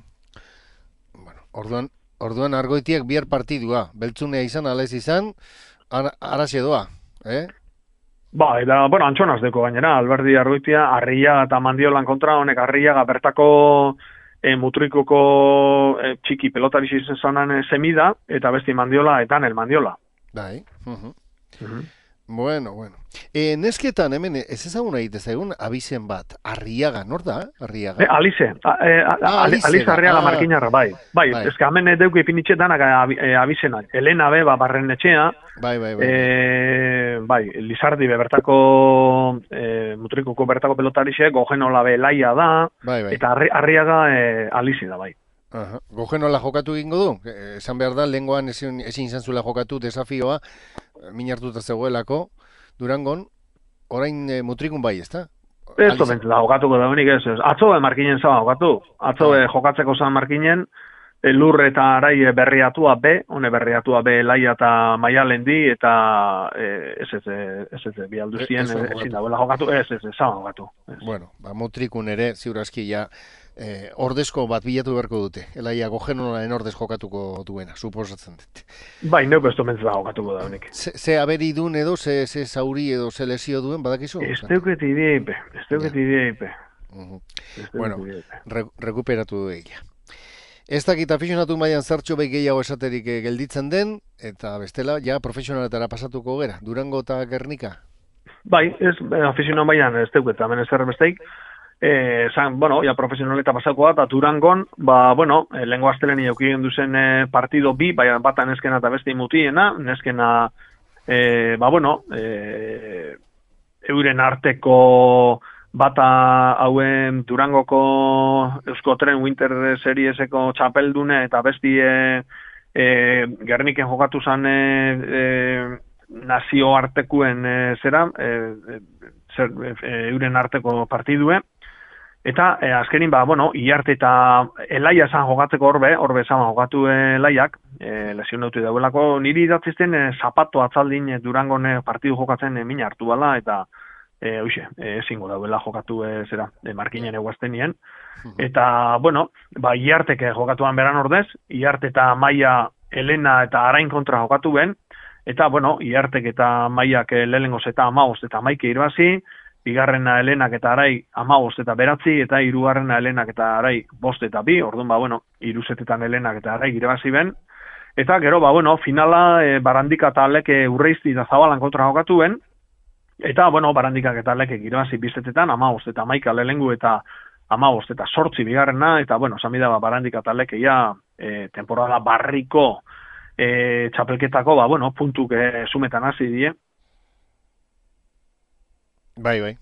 [SPEAKER 1] Bueno, orduan, orduan Argoitiak bihar partidua, beltzunea izan, alez izan, ar araxe doa, eh?
[SPEAKER 2] Ba, eta, bueno, antxonaz deko gainera, Alberdi Argoitia, Arriaga eta Mandiolan kontra, honek Arriaga bertako e, Mutrikoko e, txiki pelotari zanan semida, eta besti Mandiola eta Anel Mandiola.
[SPEAKER 1] Bai, uh-huh.
[SPEAKER 2] Uh-huh.
[SPEAKER 1] Bueno, bueno. E, nesketan, hemen, ez ezaguna egite zaigun, abizen bat, Arriaga, nor da? Arriaga?
[SPEAKER 2] E, Alize, a, e, a, ah, Alize, Alize Arriaga ah. Markinarra, bai. Bai, bai. Ez que hemen deuke ipinitxetanak e, abizenak. Elena be, ba, Barrenetxea,
[SPEAKER 1] bai, bai, bai.
[SPEAKER 2] E, bai, Lizardi be, bertako, e, Mutrikuko bertako pelotarixe, Gogenola be, Laia da,
[SPEAKER 1] bai, bai.
[SPEAKER 2] Eta arri, Arriaga e, Alize da, bai.
[SPEAKER 1] Aha. Gogenola jokatu egingo du? Esan behar da, lehengoan ezin, ezin izan zuela jokatu desafioa, min hartuta zegoelako, Durangon, orain e, Mutrikun bai, ezta?
[SPEAKER 2] Ez da, bentzela, jokatuko da benik ez, ez. Atzo be Markinen zaba jokatu. Atzo be jokatzeko zan Markinen, lur eta arai berriatua B, hone berriatua B laia eta maialendi, eta ez ez, ez ez, bi alduzien ezin dagoela jokatu, ez ez, ez jokatu.
[SPEAKER 1] Bueno, ba, Mutrikun ere, ziur aski ja, eh, ordezko bat bilatu beharko dute, elaia gojenonaren ordez jokatuko duena, suposatzen dut.
[SPEAKER 2] Bai, neuk ez dumentz da jokatuko da honik.
[SPEAKER 1] Ze, ze aberi duen edo, ze, ze zauri edo, ze lesio duen, badakizu?
[SPEAKER 2] Ez deuket ideipe, ez deuket ideipe.
[SPEAKER 1] Bueno, re, rekuperatu du egia. Ez dakit afizionatu mailan zertxo behi gehiago esaterik gelditzen den, eta bestela, ja profesionaletara pasatuko gera, Durango eta Gernika?
[SPEAKER 2] Bai, ez afizionatu mailan ez deuket, hemen ez erbesteik, eh, zan, bueno, ja profesionaleta pasako bat, eta Durangon, ba, bueno, eh, lehenko asteleni eukien duzen eh, partido bi, bai, bata neskena eta beste imutiena, neskena, eh, ba, bueno, eh, euren arteko bata hauen Durangoko Eusko Tren Winter Serieseko txapeldune eta besti e, e, Gerniken jokatu zan e, e, nazioartekuen e, zera, e, zer, e, euren arteko partidue. Eta e, azkenin, ba, bueno, Iarte eta Elaia zan jokatzeko horbe, horbe zan jokatu Elaiak, e, lesionautu dauelako, niri idatzizten e, zapato atzaldin e, Durangon partidu jokatzen e, mina hartu bala, eta E, oixe, ezingo dauela jokatu e, zera, e, markinen eguaztenien. Eta, bueno, ba, Iarteke jokatuan beran ordez, Iarte eta Maia Elena eta Arain kontra jokatu ben, eta, bueno, Iartek eta Maiak lehengoz eta amaoz eta maike irbazi, bigarrena Elenak eta Arai amaoz eta beratzi, eta hirugarrena Elenak eta Arai bost eta bi, orduan, ba, bueno, iruzetetan Elenak eta Arai irbazi ben, eta, gero, ba, bueno, finala e, Barandika eta Leke Urreizti eta Zabalan kontra jokatu ben, eta, bueno, Barandikak eta Lekek irabazi biztetetan, amaoz eta maika lehengu eta amaoz eta sortzi bigarrena, eta, bueno, samida ba, Barandika eta Leke ja e, temporada barriko e, txapelketako, ba, bueno, puntuk e, sumetan hasi die.
[SPEAKER 1] Bai, bai.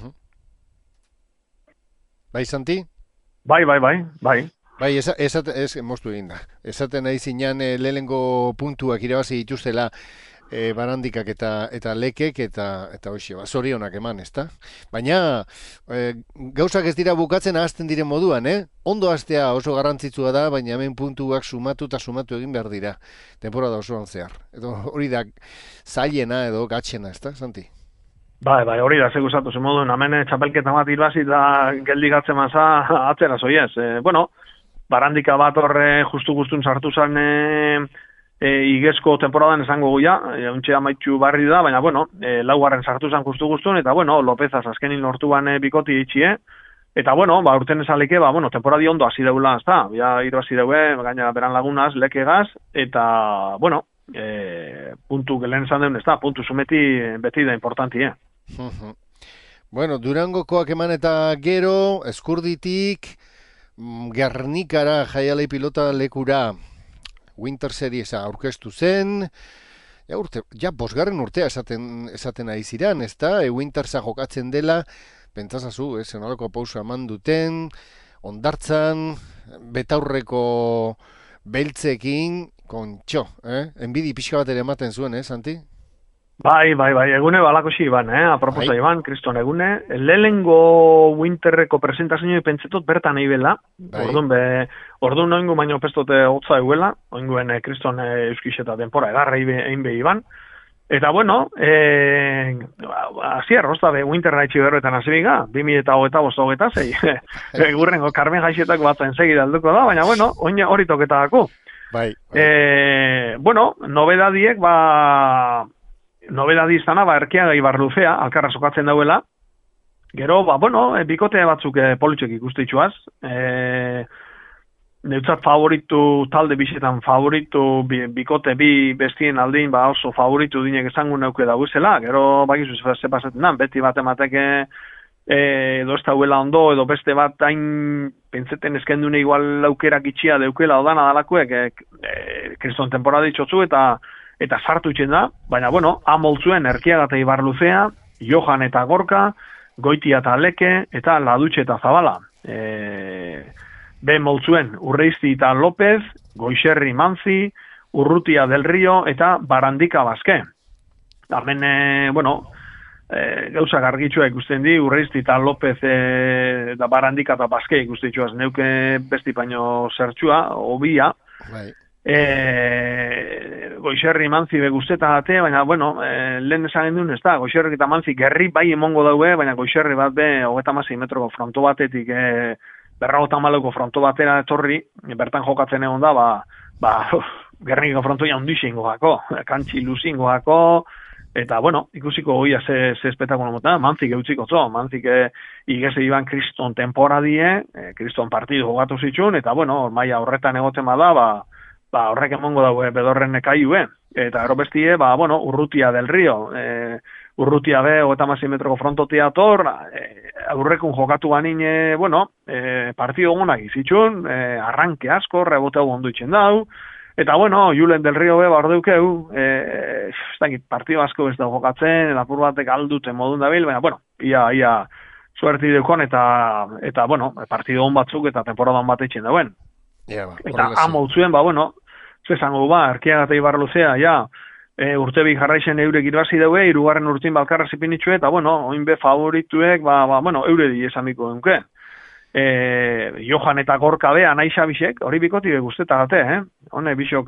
[SPEAKER 1] Bai, Santi?
[SPEAKER 2] Bai, bai, bai, bai.
[SPEAKER 1] Bai, ez, ez, ez, moztu egin da. Esaten nahi zinean e, lehengo puntuak irabazi dituztela E, Barandikak eta eta Lekek eta eta hoxe, ba, zorionak eman, ezta? Baina e, gauzak ez dira bukatzen ahazten diren moduan, eh? Ondo hastea oso garrantzitsua da, baina hemen puntuak sumatu eta sumatu egin behar dira. Temporada osoan zehar. Edo hori da zailena edo gatxena, ezta, Santi?
[SPEAKER 2] Bai, bai, hori da, seguzatu zen moduen, hemen txapelketa bat irbazi da geldi gatzen maza atzera zoiez. E, bueno, Barandika bat horre justu-gustun sartu zen e, E, igezko temporadan esango guia, e, untxe amaitxu barri da, baina, bueno, e, laugarren sartu zen justu-gustun, eta, bueno, Lopezaz azkenin lortuan e, bikoti itxie, eta, bueno, ba, urten esaleke, ba, bueno, temporadi ondo hasi deula, ez da, ja, hiru hasi deue, gaina beran lagunaz, lekegaz, eta, bueno, e, puntu gelen esan deun, ez da, puntu sumeti beti da importanti, eh?
[SPEAKER 1] Bueno, Durangokoak eman eta gero, Eskurditik, Gernikara jaialei pilota lekura, Winter Seriesa aurkeztu zen, ja, urte, ja bosgarren urtea esaten, esaten ari ziran, ez da, e, Wintersa jokatzen dela, pentsazazu, ez, zenolako pausa eman duten, ondartzan, betaurreko beltzekin, kontxo, eh? Enbidi pixka bat ere ematen zuen, eh, Santi?
[SPEAKER 2] Bai, bai, bai, egune balakosi iban, eh? Aproposa bai. Iban, kriston egune. Lehengo Winterreko presentazioa pentsetot bertan eibela. Bai. Orduan, be, orduan noingo baino pestote hotza eguela. Oinguen eh, kriston eh, euskixeta denpora edarra egin be iban. Eta, bueno, eh, azier, ozta, be, Winterra itxi berroetan azibiga, bi mila eta hogeita bost hogeita zei. Gurrengo, Carmen Jaixetak bat ensegida alduko da, baina, bueno, oin hori toketako. Bai, bai. Eh, bueno, nobedadiek, ba... Nobedadi izana, ba, Erkeaga Ibarluzea, alkarra sokatzen dauela. Gero, ba, bueno, e, bikote batzuk e, politxek ikustitxuaz. E, Neutzat favoritu, talde bisetan favoritu, bi, bikote bi bestien aldin, ba, oso favoritu dinek esangun neuke dagoizela. Gero, bakizu, ze pasetan, beti bat emateke e, edo ez dauela ondo, edo beste bat hain pentseten eskendune igual aukerak itxia deukela odana dalakuek, e, e, kriston temporada itxotzu, eta eta sartu itxen da, baina, bueno, amoltzuen Erkiaga eta Ibarluzea, Johan eta Gorka, Goitia eta Leke, eta Ladutxe eta Zabala. E, be moltzuen Urreizti eta López, Goixerri Manzi, Urrutia del Rio, eta Barandika Baske. Hemen, e, bueno, e, gauza gargitxua ikusten di, Urreizti eta Lopez e, da Barandika eta Baske ikusten ditxuaz, neuke besti baino zertxua, obia,
[SPEAKER 1] bai.
[SPEAKER 2] E, Goixerri Manzi be guzteta ate, baina, bueno, e, lehen esan duen ez da, Goixerri eta Manzi gerri bai emongo daue, baina Goixerri bat be, hogeta masei metroko fronto batetik, e, berragota maloko fronto batera etorri, bertan jokatzen egon da, ba, ba Gernikako frontoia ondixen gogako, kantxi luzin gogako, eta, bueno, ikusiko goia ze, ze espetakulo mota, Manzik eutziko zo, Manzik e, igeze iban kriston temporadie, e, kriston partidu jogatu zitxun, eta, bueno, maia horretan egoten bada, ba, ba, horrek emongo daue bedorren ekaiue, eta gero bestie, ba, bueno, Urrutia del Rio, e, Urrutia be, hogeta masei metroko frontotia ator, e, aurrekun jokatu banine, bueno, e, partido gonak izitxun, e, arranke asko, rebote hau ondo itxen dau, eta, bueno, Julen del Rio be, bar deukeu, e, ez partido asko ez da jokatzen, lapur batek alduten modun dabil, baina, bueno, ia, ia, suerti deukon, eta, eta, bueno, partido hon batzuk eta temporadan bat itxen dauen.
[SPEAKER 1] Yeah, ba,
[SPEAKER 2] eta amo utzuen, ba, bueno, zezango ba, Erkiaga Ibar Luzea, ja, e, urtebi jarraixen eurek irabazi daue, irugarren urtin balkarra zipinitxu, eta, bueno, oinbe favorituek, ba, ba, bueno, eure di esamiko dunke. E, Johan eta Gorka be, anaixa bisek, hori bikoti be guzteta gate, eh? Hone bisok,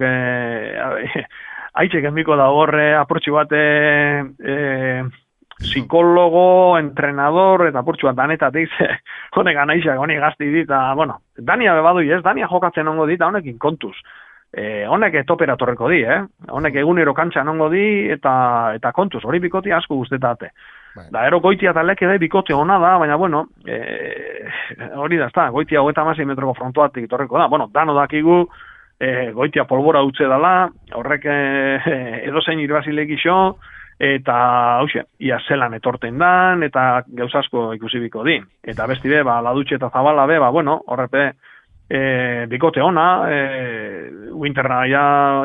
[SPEAKER 2] e, haitxek enbiko da horre, aportxu bat, e, e, psikologo, entrenador, eta apurtxu bat danetatik, honek anaixak, honek gazti dit, eta, bueno, Dania bebadu ez, Dania jokatzen ongo dit, honekin kontuz. E, honek topera torreko di, eh? Honek egunero kantxan ongo di, eta, eta kontuz, hori bikoti asko guztetate. Bai. Da, ero goitia eta leke de bikote hona da, baina, bueno, e, hori da, ezta, goitia hogeta masei metroko frontoatik torreko da. Bueno, dano dakigu, e, goitia polbora utze dala, horrek e, edozein irabazilek iso, eta, hauxe, ia zelan etorten dan, eta gauzasko ikusibiko di. Eta besti be, ba, Ladutxe eta Zabala be, ba, bueno, horrepe, e, bikote ona, e, Winterra ja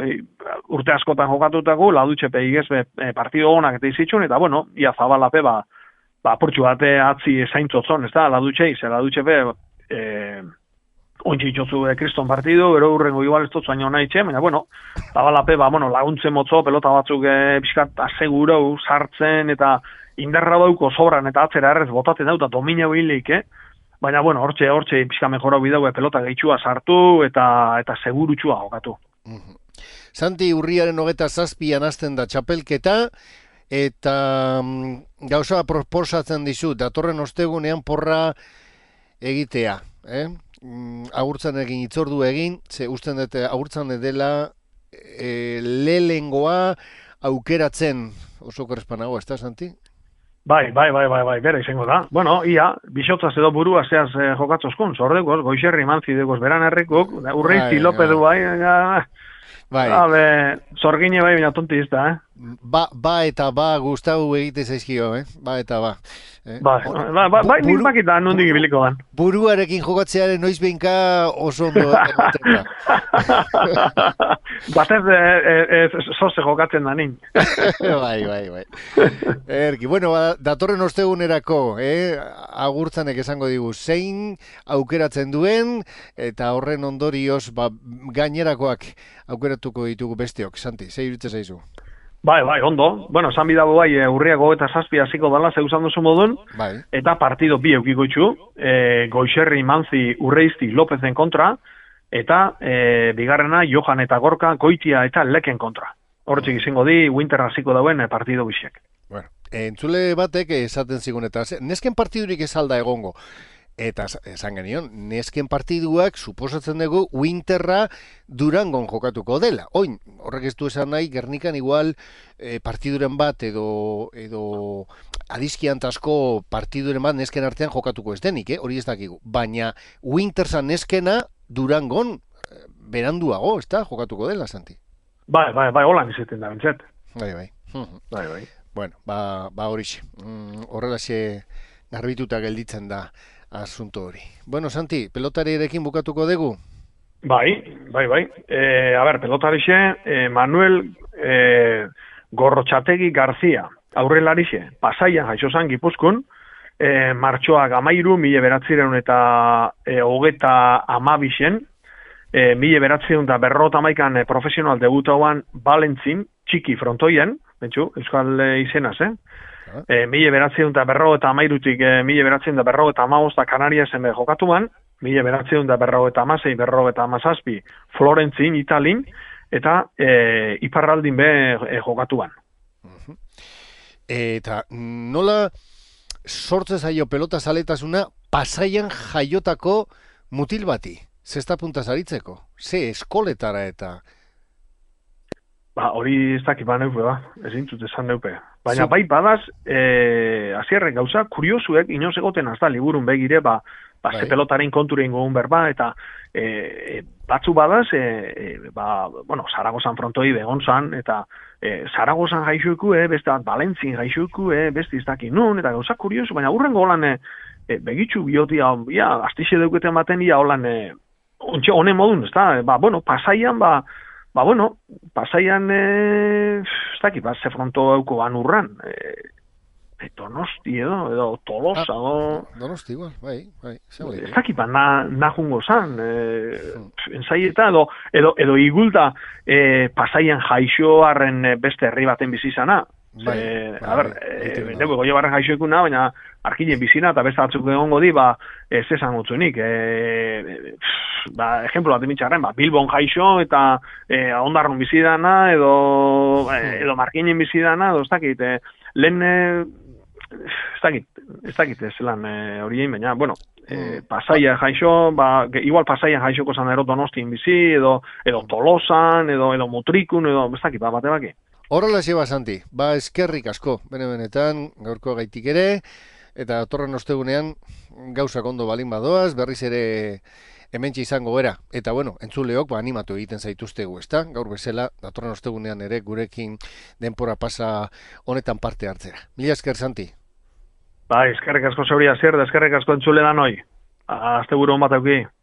[SPEAKER 2] urte askotan jokatutako, Ladutxe pe igez be, e, partido honak eta izitxun, eta, bueno, ia Zabala pe, ba, ba, portxu bate atzi zaintzotzon, ez da, Ladutxe ize, Ladutxe pe, e, ontsi itxotzu e, kriston partidu, ero urrengo igual ez dut zaino nahi txe, baina, bueno, Zabala pe, ba, bueno, laguntzen motzo, pelota batzuk e, pixkat asegurau, sartzen, eta indarra dauko sobran, eta atzera errez botatzen dau, eta domina hileik, eh? Baina, bueno, hortxe, hortxe, pixka mejorau bidau, pelota gehitxua sartu, eta eta segurutxua jokatu.
[SPEAKER 1] Mm-hmm. Santi, urriaren hogeta zazpian hasten da txapelketa, eta mm, gauza proposatzen dizu, datorren ostegunean porra egitea, eh? Mm, agurtzan egin, itzordu egin, ze usten dute agurtzan dela e, lehengoa aukeratzen, oso korrespanago, ez da, Santi?
[SPEAKER 2] Bai, bai, bai, bai, bai, bera izango da. Bueno, ia, bisotzaz edo burua zeaz eh, jokatzozkun, zordekoz, Goixerri Manzi dekoz beran herrikuk, Urreizti bai, Lopedu bai, bai, bai. Habe, zorgine bai, bina tonti izta, eh?
[SPEAKER 1] Ba, ba eta ba Gustau egite zaizkio, eh? Ba eta ba. Eh?
[SPEAKER 2] Ba, ba, ba, ba, nik bakita nondik ibiliko dan.
[SPEAKER 1] Buruarekin jokatzearen noiz behinka oso ondo egiten da.
[SPEAKER 2] Batez e, e, zoze jokatzen da nin.
[SPEAKER 1] Bai, bai, bai. Erki, bueno, ba, datorren ostegunerako, eh? Agurtzanek esango digu, zein aukeratzen duen, eta horren ondorioz, ba, gainerakoak aukeratuko ditugu besteok. Santi, zei iruditzen zaizu?
[SPEAKER 2] Bai, bai, ondo. Bueno, esan bidago bai, urriako eta zazpi hasiko dala, zeuzan duzu modun, bai. Eta partido bi eukiko itxu, e, Goixerri Manzi Urreizti Lopezen kontra, eta e, bigarrena Johan eta Gorka Goitia eta Leken kontra. Hortzik izango di, Winter hasiko dauen partido bisiek.
[SPEAKER 1] Bueno, entzule batek esaten zigun eta nesken partidurik ez alda egongo. Eta esan genion, nesken partiduak suposatzen dugu Winterra Durangon jokatuko dela. Oin, horrek ez du esan nahi, Gernikan igual e, partiduren bat edo, edo adizkiantasko partiduren bat nesken artean jokatuko ez denik, eh? Hori ez dakigu. Baina Wintersa neskena Durangon beranduago, ez da, jokatuko dela, Santi?
[SPEAKER 2] Bai, bai, bai, holan izaten da, bintzet.
[SPEAKER 1] Bai, bai.
[SPEAKER 2] Bai, bai.
[SPEAKER 1] Bueno, ba, ba horixe. Mm, horrelaxe garbituta gelditzen da asunto hori. Bueno, Santi, pelotariarekin bukatuko dugu?
[SPEAKER 2] Bai, bai, bai. E, a ber, pelotarixe, e, Manuel e, Gorrotxategi Garzia, aurrelarixe, Pasaian jaixozan Gipuzkun, e, martxoak amairu, mila beratzireun eta e, hogeta amabixen, e, mila beratzireun eta berrota maikan e, profesional debutauan Balentzin, txiki frontoien, bentsu, euskal e, izenaz, eh? e, mila bederatziehun eta berrogeita hamairutik e, mila bederatziehun eta berrogeita hamabosta Kanariasen be jokatuan, mila bederatziehun eta berrogeita hamasei, berrogeita hamazazpi Florentzin, Italin, eta e, iparraldin be e, jokatuan.
[SPEAKER 1] Eta nola sortze zaio pelota zaletasuna Pasaian jaiotako mutil bati? Zesta puntaz aritzeko? Ze eskoletara eta...
[SPEAKER 2] Ba, hori ez dakit ba neupe, ba. Ez dintzut esan neupe. Baina bai badaz, e, azierrek gauza, kuriosuek, inoz egoten azta liburun begire, ba, ba ze pelotaren konturein gogun berba, eta e, e, batzu badaz, e, e, ba, bueno, Zaragozan frontoi begon zan, eta e, Zaragozan jaixueku, e, beste bat Valentzin jaixueku, e, beste ez dakit nun, eta gauza kuriosu, baina urrengo holan, e, e, begitxu biotia, ja, astixe deuketen baten, ja, holan, e, ontxe honen modun, ez da, e, ba, bueno, Pasaian, ba, Ba, bueno, Pasaian, eh, ez dakit, ba, ze fronto euko ban urran, eh, e, Donosti edo, edo Tolosa, edo...
[SPEAKER 1] Ah, Donosti, igual, bai, bai.
[SPEAKER 2] Ez dakit, ba, na, nahungo zan, eh, hmm. ensaieta, edo, edo, edo igulta eh, Pasaian jaixoarren beste herri baten bizizana. Bai, e, bai, a ber, e, dugu goio barren jaixoekuna, baina arkilen bizina, eta beste batzuk egongo di, ba, ez esan gutzunik. E, ba, ejemplo bat emitxarren, ba, Bilbon jaixo, eta e, ondarrun bizidana, edo, edo markinen bizidana, edo ez dakit, e, lehen, e, ez dakit, ez dakit ez lan hori egin, baina, bueno, e, Pasaia jaixo, ba, igual Pasaia jaixoko zan ero Donostin bizi, edo, edo Tolosan, edo, edo Mutrikun, edo, ez dakit, ba, bate baki.
[SPEAKER 1] Horrela zeba, Santi, ba eskerrik asko, bene-benetan, gaurko gaitik ere, eta datorren ostegunean gauzak ondo balin badoaz, berriz ere hementxe izango era. Eta bueno, entzuleok ba, animatu egiten zaituztegu, ezta? Gaur bezala, datorren ostegunean ere gurekin denpora pasa honetan parte hartzera. Mila esker, Santi.
[SPEAKER 2] Ba, eskerrik asko zeuria zer, eskerrik asko entzule da noi. Azte buru hon bat auki.